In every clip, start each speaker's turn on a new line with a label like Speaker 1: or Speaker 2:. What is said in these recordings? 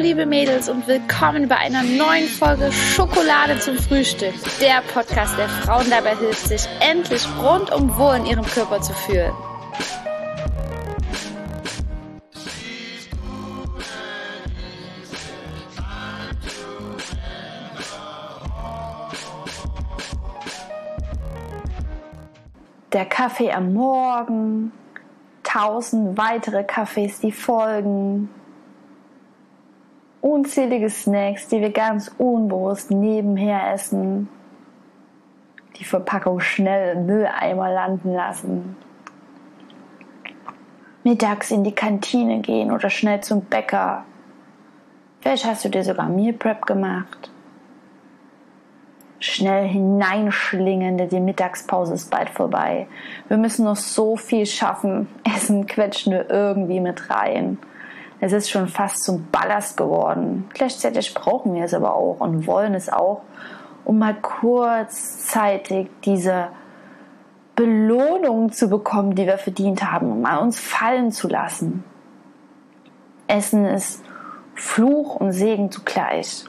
Speaker 1: liebe Mädels und willkommen bei einer neuen Folge Schokolade zum Frühstück. Der Podcast, der Frauen dabei hilft, sich endlich rundum wohl in ihrem Körper zu fühlen. Der Kaffee am Morgen, 1000 weitere Kaffees, die folgen, unzählige Snacks, die wir ganz unbewusst nebenher essen, die Verpackung schnell im Mülleimer landen lassen, mittags in die Kantine gehen oder schnell zum Bäcker. Vielleicht hast du dir sogar Meal Prep gemacht. Schnell hineinschlingen, denn die Mittagspause ist bald vorbei. Wir müssen noch so viel schaffen. Essen quetschen wir irgendwie mit rein. Es ist schon fast zum Ballast geworden. Gleichzeitig brauchen wir es aber auch und wollen es auch, um mal kurzzeitig diese Belohnung zu bekommen, die wir verdient haben, um mal uns fallen zu lassen. Essen ist Fluch und Segen zugleich.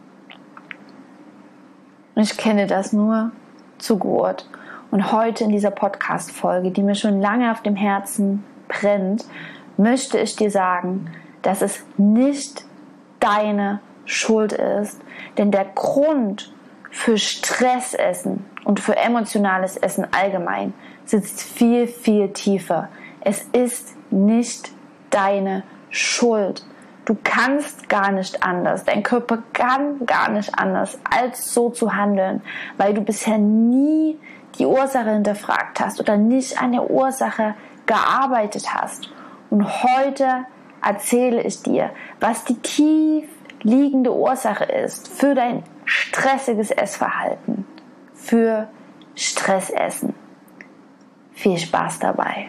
Speaker 1: Ich kenne das nur zu gut. Und heute in dieser Podcast-Folge, die mir schon lange auf dem Herzen brennt, möchte ich dir sagen, dass es nicht deine Schuld ist. Denn der Grund für Stressessen und für emotionales Essen allgemein sitzt viel, viel tiefer. Es ist nicht deine Schuld. Du kannst gar nicht anders, dein Körper kann gar nicht anders, als so zu handeln, weil du bisher nie die Ursache hinterfragt hast oder nicht an der Ursache gearbeitet hast. Und heute erzähle ich dir, was die tief liegende Ursache ist für dein stressiges Essverhalten, für Stressessen. Viel Spaß dabei!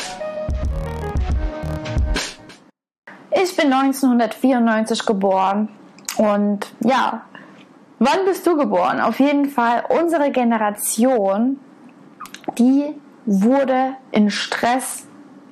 Speaker 1: Ich bin 1994 geboren und ja, wann bist du geboren? Auf jeden Fall unsere Generation, die wurde in Stress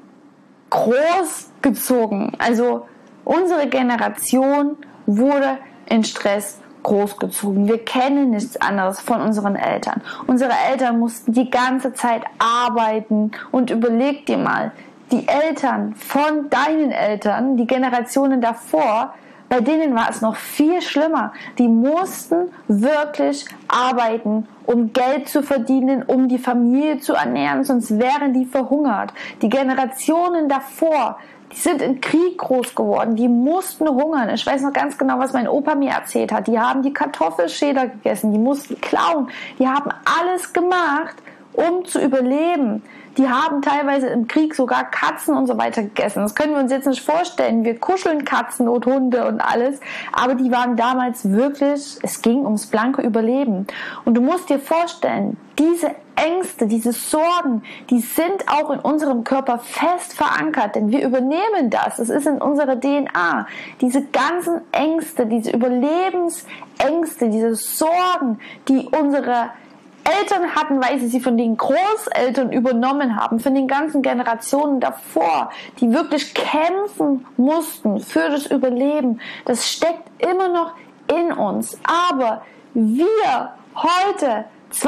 Speaker 1: großgezogen. Also unsere Generation wurde in Stress großgezogen. Wir kennen nichts anderes von unseren Eltern. Unsere Eltern mussten die ganze Zeit arbeiten und überleg dir mal, die Eltern von deinen Eltern, die Generationen davor, bei denen war es noch viel schlimmer. Die mussten wirklich arbeiten, um Geld zu verdienen, um die Familie zu ernähren, sonst wären die verhungert. Die Generationen davor, die sind im Krieg groß geworden, die mussten hungern. Ich weiß noch ganz genau, was mein Opa mir erzählt hat. Die haben die Kartoffelschäler gegessen, die mussten klauen, die haben alles gemacht, um zu überleben. Die haben teilweise im Krieg sogar Katzen und so weiter gegessen. Das können wir uns jetzt nicht vorstellen. Wir kuscheln Katzen und Hunde und alles. Aber die waren damals wirklich, es ging ums blanke Überleben. Und du musst dir vorstellen, diese Ängste, diese Sorgen, die sind auch in unserem Körper fest verankert. Denn wir übernehmen das. Es ist in unserer DNA. Diese ganzen Ängste, diese Überlebensängste, diese Sorgen, die unsere Eltern hatten, weil sie von den Großeltern übernommen haben, von den ganzen Generationen davor, die wirklich kämpfen mussten für das Überleben. Das steckt immer noch in uns. Aber wir heute,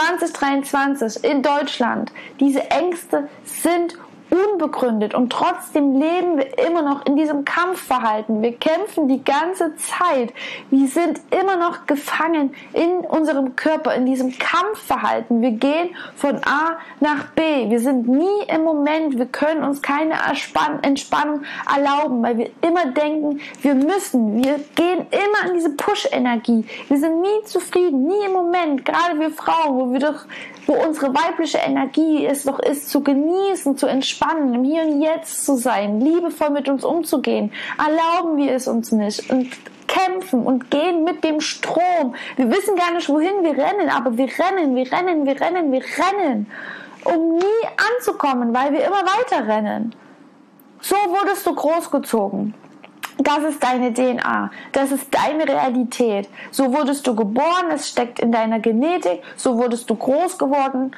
Speaker 1: 2023 in Deutschland, diese Ängste sind unbegründet und trotzdem leben wir immer noch in diesem Kampfverhalten. Wir kämpfen die ganze Zeit. Wir sind immer noch gefangen in unserem Körper, in diesem Kampfverhalten. Wir gehen von A nach B. Wir sind nie im Moment. Wir können uns keine Entspannung erlauben, weil wir immer denken, wir müssen. Wir gehen immer in diese Push-Energie. Wir sind nie zufrieden, nie im Moment. Gerade wir Frauen, wo unsere weibliche Energie ist, zu genießen, zu entspannen, im Hier und Jetzt zu sein, liebevoll mit uns umzugehen, erlauben wir es uns nicht und kämpfen und gehen mit dem Strom. Wir wissen gar nicht, wohin wir rennen, aber wir rennen, um nie anzukommen, weil wir immer weiter rennen. So wurdest du großgezogen. Das ist deine DNA, das ist deine Realität. So wurdest du geboren, es steckt in deiner Genetik, so wurdest du großgezogen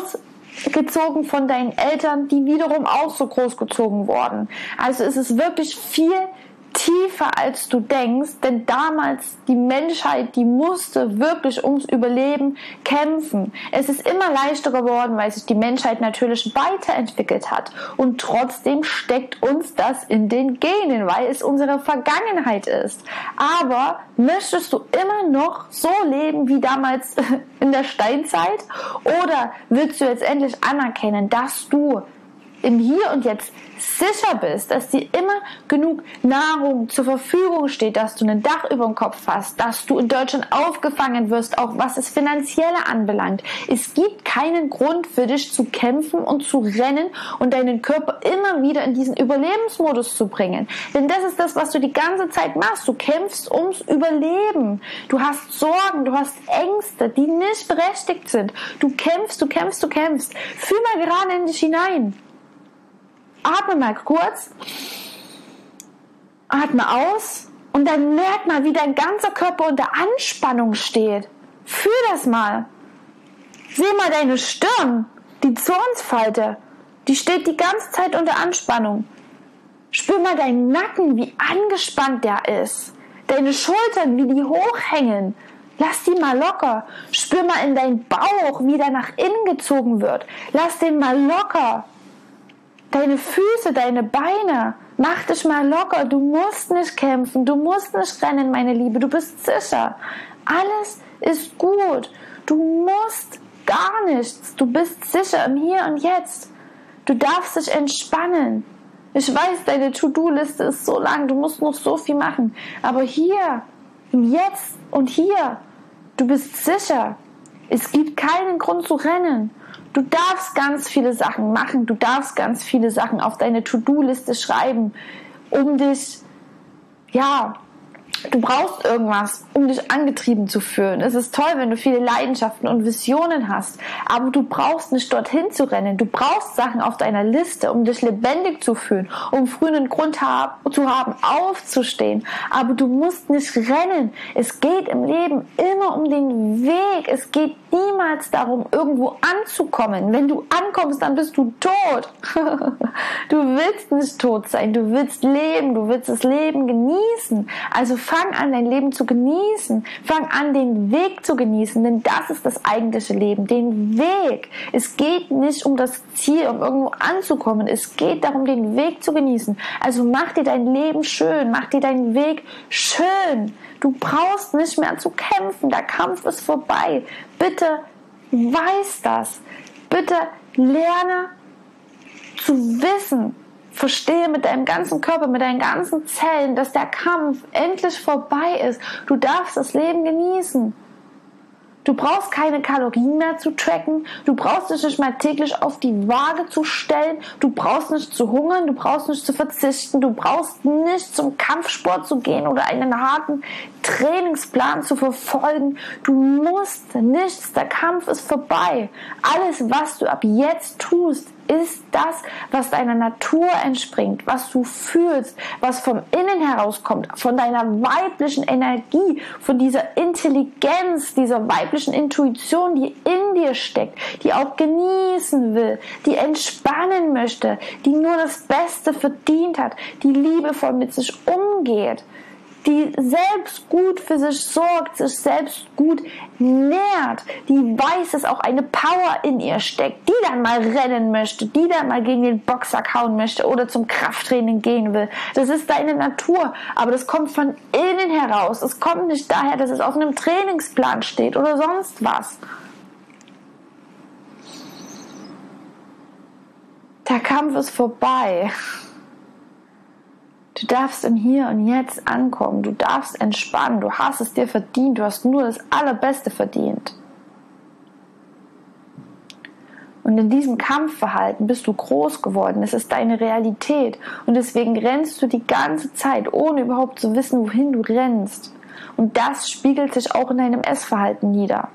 Speaker 1: von deinen Eltern, die wiederum auch so großgezogen wurden. Also es ist wirklich viel tiefer als du denkst, denn damals die Menschheit, die musste wirklich ums Überleben kämpfen. Es ist immer leichter geworden, weil sich die Menschheit natürlich weiterentwickelt hat und trotzdem steckt uns das in den Genen, weil es unsere Vergangenheit ist. Aber möchtest du immer noch so leben wie damals in der Steinzeit oder willst du jetzt endlich anerkennen, dass du im Hier und Jetzt sicher bist, dass dir immer genug Nahrung zur Verfügung steht, dass du ein Dach über dem Kopf hast, dass du in Deutschland aufgefangen wirst, auch was das Finanzielle anbelangt. Es gibt keinen Grund für dich zu kämpfen und zu rennen und deinen Körper immer wieder in diesen Überlebensmodus zu bringen. Denn das ist das, was du die ganze Zeit machst. Du kämpfst ums Überleben. Du hast Sorgen, du hast Ängste, die nicht berechtigt sind. Du kämpfst, du kämpfst, du kämpfst. Fühl mal gerade in dich hinein. Atme mal kurz, atme aus und dann merk mal, wie dein ganzer Körper unter Anspannung steht. Fühl das mal. Seh mal deine Stirn, die Zornsfalte, die steht die ganze Zeit unter Anspannung. Spür mal deinen Nacken, wie angespannt der ist. Deine Schultern, wie die hochhängen. Lass die mal locker. Spür mal in deinen Bauch, wie der nach innen gezogen wird. Lass den mal locker. Deine Füße, deine Beine, mach dich mal locker. Du musst nicht kämpfen, du musst nicht rennen, meine Liebe. Du bist sicher. Alles ist gut. Du musst gar nichts. Du bist sicher im Hier und Jetzt. Du darfst dich entspannen. Ich weiß, deine To-Do-Liste ist so lang, du musst noch so viel machen. Aber hier, im Jetzt und hier, du bist sicher. Es gibt keinen Grund zu rennen. Du darfst ganz viele Sachen machen, du darfst ganz viele Sachen auf deine To-Do-Liste schreiben, um dich, du brauchst irgendwas, um dich angetrieben zu fühlen. Es ist toll, wenn du viele Leidenschaften und Visionen hast, aber du brauchst nicht dorthin zu rennen. Du brauchst Sachen auf deiner Liste, um dich lebendig zu fühlen, um früh einen Grund zu haben, aufzustehen. Aber du musst nicht rennen. Es geht im Leben immer um den Weg. Es geht niemals darum, irgendwo anzukommen. Wenn du ankommst, dann bist du tot. Du willst nicht tot sein. Du willst leben. Du willst das Leben genießen. Also fang an, dein Leben zu genießen. Fang an, den Weg zu genießen, denn das ist das eigentliche Leben, den Weg. Es geht nicht um das Ziel, um irgendwo anzukommen. Es geht darum, den Weg zu genießen. Also mach dir dein Leben schön, mach dir deinen Weg schön. Du brauchst nicht mehr zu kämpfen, der Kampf ist vorbei. Bitte weiß das. Bitte lerne zu wissen, verstehe mit deinem ganzen Körper, mit deinen ganzen Zellen, dass der Kampf endlich vorbei ist. Du darfst das Leben genießen. Du brauchst keine Kalorien mehr zu tracken. Du brauchst dich nicht mal täglich auf die Waage zu stellen. Du brauchst nicht zu hungern. Du brauchst nicht zu verzichten. Du brauchst nicht zum Kampfsport zu gehen oder einen harten Trainingsplan zu verfolgen. Du musst nichts. Der Kampf ist vorbei. Alles, was du ab jetzt tust, ist das, was deiner Natur entspringt, was du fühlst, was vom Innen herauskommt, von deiner weiblichen Energie, von dieser Intelligenz, dieser weiblichen Intuition, die in dir steckt, die auch genießen will, die entspannen möchte, die nur das Beste verdient hat, die liebevoll mit sich umgeht, die selbst gut für sich sorgt, sich selbst gut nährt, die weiß, dass auch eine Power in ihr steckt, die dann mal rennen möchte, die dann mal gegen den Boxsack hauen möchte oder zum Krafttraining gehen will. Das ist deine Natur, aber das kommt von innen heraus. Es kommt nicht daher, dass es auf einem Trainingsplan steht oder sonst was. Der Kampf ist vorbei. Du darfst im Hier und Jetzt ankommen, du darfst entspannen, du hast es dir verdient, du hast nur das Allerbeste verdient. Und in diesem Kampfverhalten bist du groß geworden, es ist deine Realität und deswegen rennst du die ganze Zeit, ohne überhaupt zu wissen, wohin du rennst. Und das spiegelt sich auch in deinem Essverhalten nieder.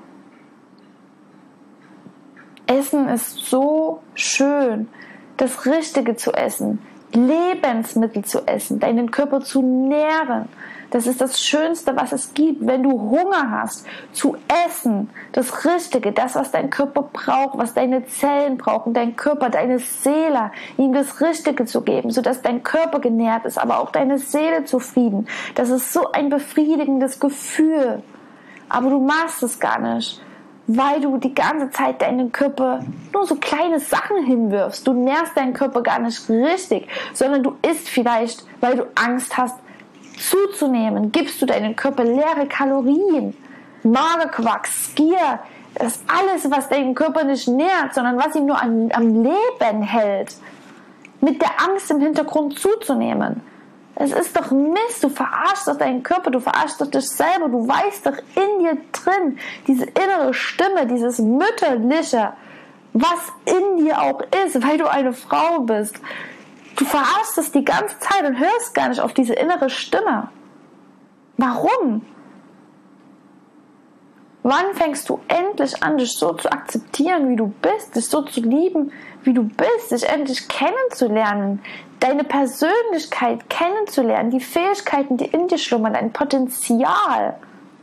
Speaker 1: Essen ist so schön, das Richtige zu essen, Lebensmittel zu essen, deinen Körper zu nähren. Das ist das Schönste, was es gibt. Wenn du Hunger hast, zu essen, das Richtige, das, was dein Körper braucht, was deine Zellen brauchen, dein Körper, deine Seele, ihm das Richtige zu geben, sodass dein Körper genährt ist, aber auch deine Seele zufrieden. Das ist so ein befriedigendes Gefühl. Aber du machst es gar nicht, weil du die ganze Zeit deinen Körper nur so kleine Sachen hinwirfst. Du nährst deinen Körper gar nicht richtig, sondern du isst vielleicht, weil du Angst hast, zuzunehmen. Gibst du deinen Körper leere Kalorien, Magerquarks, Gier, das ist alles, was deinen Körper nicht nährt, sondern was ihn nur am Leben hält. Mit der Angst im Hintergrund zuzunehmen. Es ist doch Mist, du verarschst doch deinen Körper, du verarschst doch dich selber, du weißt doch in dir drin, diese innere Stimme, dieses Mütterliche, was in dir auch ist, weil du eine Frau bist. Du verarschst es die ganze Zeit und hörst gar nicht auf diese innere Stimme. Warum? Wann fängst du endlich an, dich so zu akzeptieren, wie du bist, dich so zu lieben, wie du bist, dich endlich kennenzulernen, deine Persönlichkeit kennenzulernen, die Fähigkeiten, die in dir schlummern, dein Potenzial?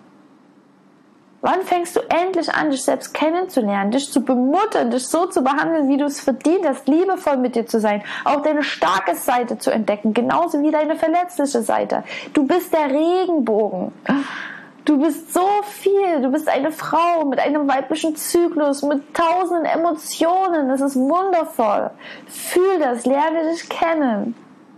Speaker 1: Wann fängst du endlich an, dich selbst kennenzulernen, dich zu bemuttern, dich so zu behandeln, wie du es verdient hast, liebevoll mit dir zu sein, auch deine starke Seite zu entdecken, genauso wie deine verletzliche Seite. Du bist der Regenbogen. Du bist so viel. Du bist eine Frau mit einem weiblichen Zyklus, mit tausenden Emotionen. Das ist wundervoll. Fühl das, lerne dich kennen.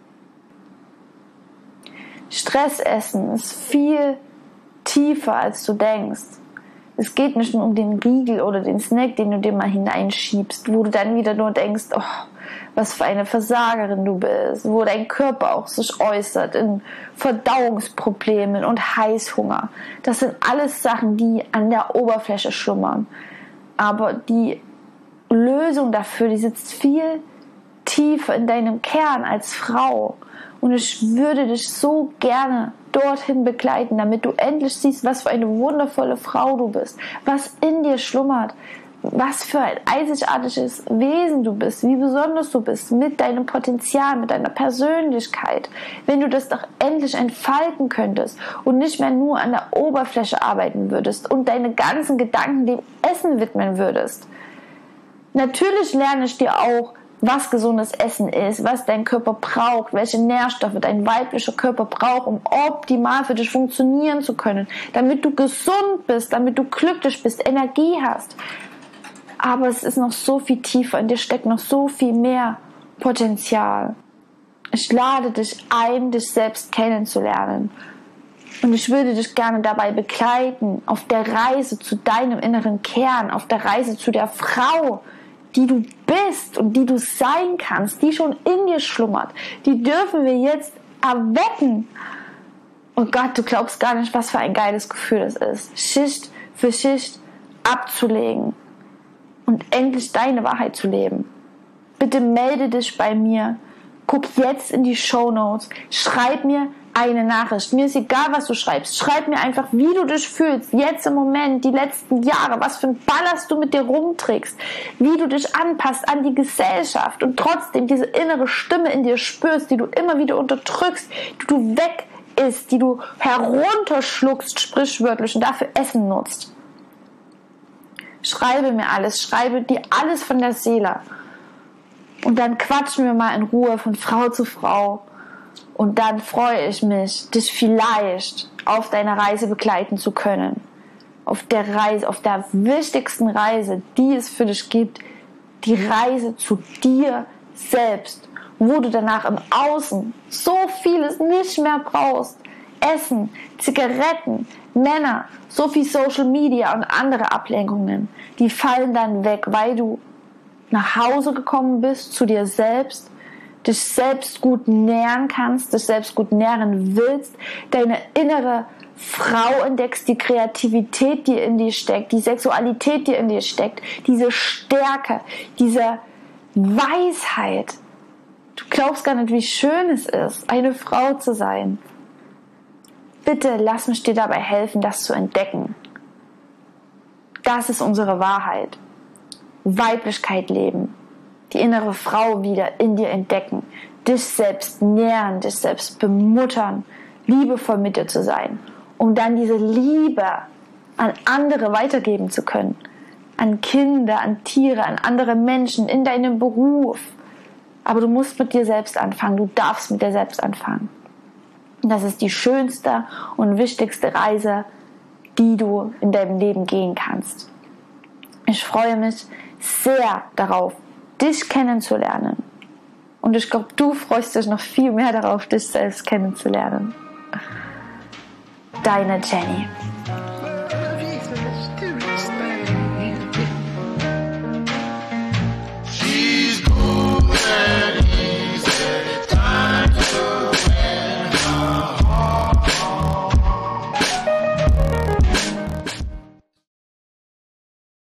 Speaker 1: Stressessen ist viel tiefer, als du denkst. Es geht nicht nur um den Riegel oder den Snack, den du dir mal hineinschiebst, wo du dann wieder nur denkst, oh, was für eine Versagerin du bist, wo dein Körper auch sich äußert in Verdauungsproblemen und Heißhunger. Das sind alles Sachen, die an der Oberfläche schlummern. Aber die Lösung dafür, die sitzt viel tiefer in deinem Kern als Frau. Und ich würde dich so gerne dorthin begleiten, damit du endlich siehst, was für eine wundervolle Frau du bist, was in dir schlummert, was für ein einzigartiges Wesen du bist, wie besonders du bist, mit deinem Potenzial, mit deiner Persönlichkeit. Wenn du das doch endlich entfalten könntest und nicht mehr nur an der Oberfläche arbeiten würdest und deine ganzen Gedanken dem Essen widmen würdest. Natürlich lerne ich dir auch, was gesundes Essen ist, was dein Körper braucht, welche Nährstoffe dein weiblicher Körper braucht, um optimal für dich funktionieren zu können, damit du gesund bist, damit du glücklich bist, Energie hast. Aber es ist noch so viel tiefer, in dir steckt noch so viel mehr Potenzial. Ich lade dich ein, dich selbst kennenzulernen. Und ich würde dich gerne dabei begleiten, auf der Reise zu deinem inneren Kern, auf der Reise zu der Frau, die du bist und die du sein kannst, die schon in dir schlummert. Die dürfen wir jetzt erwecken. Oh Gott, du glaubst gar nicht, was für ein geiles Gefühl das ist. Schicht für Schicht abzulegen und endlich deine Wahrheit zu leben. Bitte melde dich bei mir. Guck jetzt in die Shownotes. Schreib mir eine Nachricht. Mir ist egal, was du schreibst. Schreib mir einfach, wie du dich fühlst. Jetzt im Moment, die letzten Jahre. Was für ein Ballast du mit dir rumträgst. Wie du dich anpasst an die Gesellschaft und trotzdem diese innere Stimme in dir spürst, die du immer wieder unterdrückst, die du weg isst, die du herunterschluckst, sprichwörtlich, und dafür Essen nutzt. Schreibe mir alles. Schreibe dir alles von der Seele. Und dann quatschen wir mal in Ruhe von Frau zu Frau. Und dann freue ich mich, dich vielleicht auf deiner Reise begleiten zu können. Auf der Reise, auf der wichtigsten Reise, die es für dich gibt. Die Reise zu dir selbst. Wo du danach im Außen so vieles nicht mehr brauchst. Essen, Zigaretten, Männer, so viel Social Media und andere Ablenkungen. Die fallen dann weg, weil du nach Hause gekommen bist, zu dir selbst, dich selbst gut nähren kannst, dich selbst gut nähren willst, deine innere Frau entdeckst, die Kreativität, die in dir steckt, die Sexualität, die in dir steckt, diese Stärke, diese Weisheit. Du glaubst gar nicht, wie schön es ist, eine Frau zu sein. Bitte lass mich dir dabei helfen, das zu entdecken. Das ist unsere Wahrheit. Weiblichkeit leben. die innere Frau wieder in dir entdecken, dich selbst nähren, dich selbst bemuttern, liebevoll mit dir zu sein, um dann diese Liebe an andere weitergeben zu können, an Kinder, an Tiere, an andere Menschen, in deinem Beruf. Aber du musst mit dir selbst anfangen, du darfst mit dir selbst anfangen. Das ist die schönste und wichtigste Reise, die du in deinem Leben gehen kannst. Ich freue mich sehr darauf, dich kennenzulernen. Und ich glaube, du freust dich noch viel mehr darauf, dich selbst kennenzulernen. Deine Jenny.